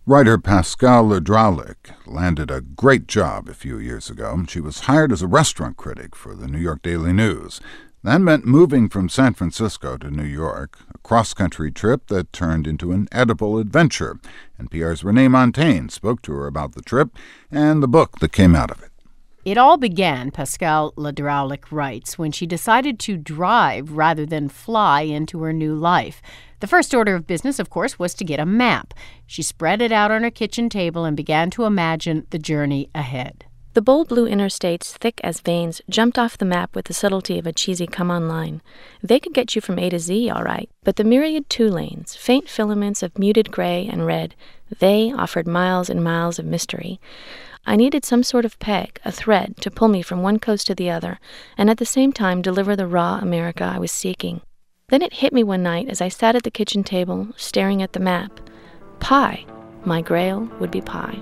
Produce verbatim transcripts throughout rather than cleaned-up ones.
Writer Pascale Ladraulic landed a great job a few years ago. She was hired as a restaurant critic for the New York Daily News. That meant moving from San Francisco to New York, a cross-country trip that turned into an edible adventure. N P R's Renee Montagne spoke to her about the trip and the book that came out of it. It all began, Pascale Ladraulic writes, when she decided to drive rather than fly into her new life. The first order of business, of course, was to get a map. She spread it out on her kitchen table and began to imagine the journey ahead. The bold blue interstates, thick as veins, jumped off the map with the subtlety of a cheesy come-on line. They could get you from A to Z, all right, but the myriad two lanes, faint filaments of muted gray and red, they offered miles and miles of mystery. I needed some sort of peg, a thread, to pull me from one coast to the other, and at the same time deliver the raw America I was seeking. Then it hit me one night as I sat at the kitchen table, staring at the map. Pie. My grail would be pie.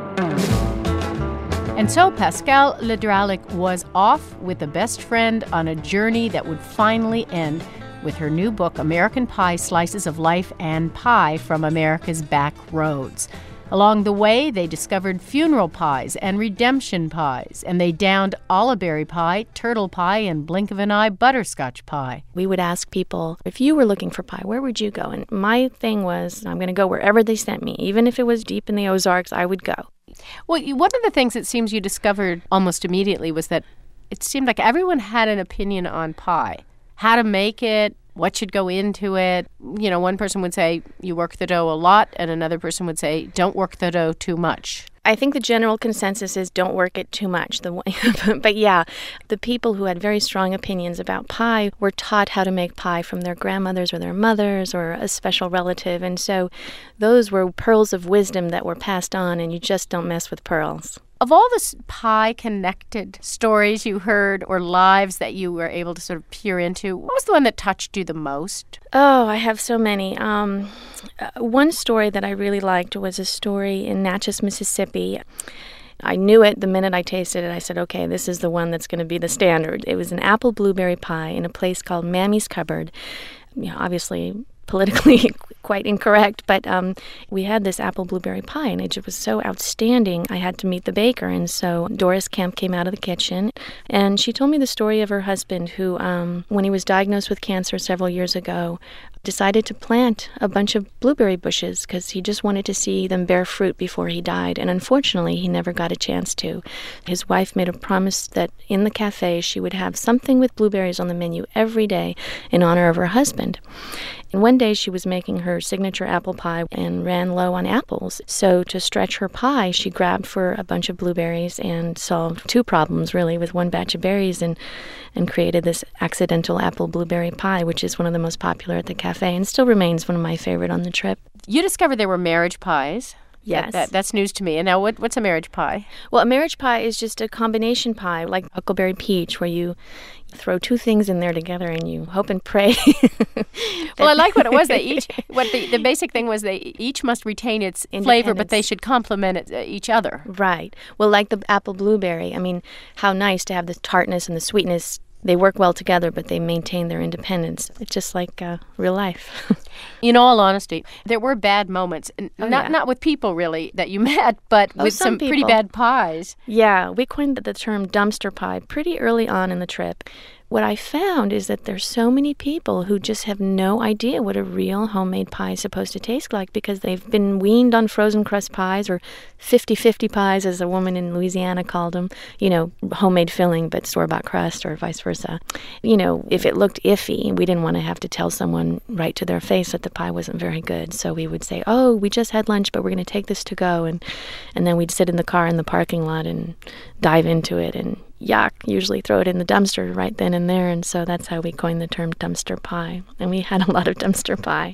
And so Pascale Ladraulic was off with a best friend on a journey that would finally end with her new book, American Pie, Slices of Life and Pie from America's Back Roads. Along the way, they discovered funeral pies and redemption pies, and they downed olive berry pie, turtle pie, and blink of an eye butterscotch pie. We would ask people, if you were looking for pie, where would you go? And my thing was, I'm going to go wherever they sent me. Even if it was deep in the Ozarks, I would go. Well, one of the things it seems you discovered almost immediately was that it seemed like everyone had an opinion on pie. How to make it, what should go into it. You know, one person would say you work the dough a lot, and another person would say don't work the dough too much. I think the general consensus is don't work it too much. The But yeah, the people who had very strong opinions about pie were taught how to make pie from their grandmothers or their mothers or a special relative. And so those were pearls of wisdom that were passed on, and you just don't mess with pearls. Of all the pie-connected stories you heard or lives that you were able to sort of peer into, what was the one that touched you the most? Oh, I have so many. Um, uh, one story that I really liked was a story in Natchez, Mississippi. I knew it the minute I tasted it. I said, okay, this is the one that's going to be the standard. It was an apple blueberry pie in a place called Mammy's Cupboard. You know, obviously politically quite incorrect, but um, we had this apple blueberry pie, and it was so outstanding, I had to meet the baker. And so Doris Kemp came out of the kitchen, and she told me the story of her husband who, um, when he was diagnosed with cancer several years ago, decided to plant a bunch of blueberry bushes because he just wanted to see them bear fruit before he died. And unfortunately, he never got a chance to. His wife made a promise that in the cafe she would have something with blueberries on the menu every day in honor of her husband. And one day she was making her signature apple pie and ran low on apples. So to stretch her pie, she grabbed for a bunch of blueberries and solved two problems, really, with one batch of berries and, and created this accidental apple blueberry pie, which is one of the most popular at the cafe and still remains one of my favorite on the trip. You discovered there were marriage pies. Yes. That, that, that's news to me. And now what, what's a marriage pie? Well, a marriage pie is just a combination pie, like huckleberry peach, where you throw two things in there together and you hope and pray. Well, I like what it was. They each, what the, the basic thing was they each must retain its flavor, but they should complement it, uh, each other. Right. Well, like the apple blueberry, I mean, how nice to have the tartness and the sweetness. They work well together, but they maintain their independence. It's just like uh, real life. In all honesty, there were bad moments. Oh, not yeah. not with people, really, that you met, but oh, with some, some pretty bad pies. Yeah, we coined the term dumpster pie pretty early on in the trip. What I found is that there's so many people who just have no idea what a real homemade pie is supposed to taste like because they've been weaned on frozen crust pies or fifty-fifty pies, as a woman in Louisiana called them, you know, homemade filling but store-bought crust or vice versa. You know, if it looked iffy, we didn't want to have to tell someone right to their face that the pie wasn't very good. So we would say, oh, we just had lunch, but we're going to take this to go. And, and then we'd sit in the car in the parking lot and dive into it and yuck, usually throw it in the dumpster right then and there. And so that's how we coined the term dumpster pie. And we had a lot of dumpster pie.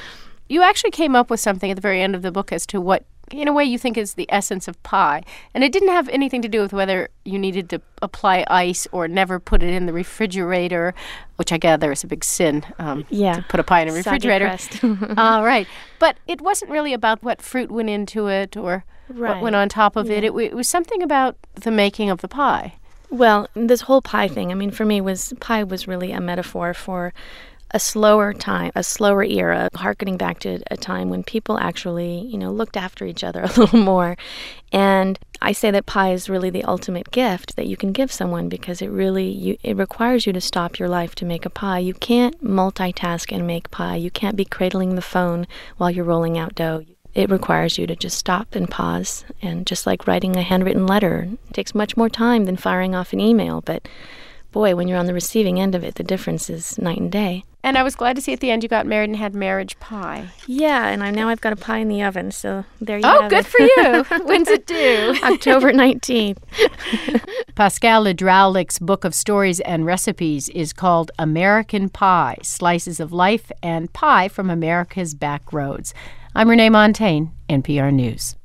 You actually came up with something at the very end of the book as to what, in a way, you think is the essence of pie. And it didn't have anything to do with whether you needed to apply ice or never put it in the refrigerator, which I gather is a big sin, um, yeah. to put a pie in a refrigerator. All right. But it wasn't really about what fruit went into it or right. what went on top of yeah. it. it. It was something about the making of the pie. Well, this whole pie thing, I mean, for me, was pie was really a metaphor for a slower time, a slower era, harkening back to a time when people actually, you know, looked after each other a little more. And I say that pie is really the ultimate gift that you can give someone, because it really, you, it requires you to stop your life to make a pie. You can't multitask and make pie. You can't be cradling the phone while you're rolling out dough. It requires you to just stop and pause. And just like writing a handwritten letter, it takes much more time than firing off an email. But boy, when you're on the receiving end of it, the difference is night and day. And I was glad to see at the end you got married and had marriage pie. Yeah, and I now I've got a pie in the oven, so there you oh, have good it. for you. When's it due? October nineteenth. Pascale Lydraulich's book of stories and recipes is called American Pie, Slices of Life and Pie from America's Back Roads. I'm Renee Montaigne, N P R News.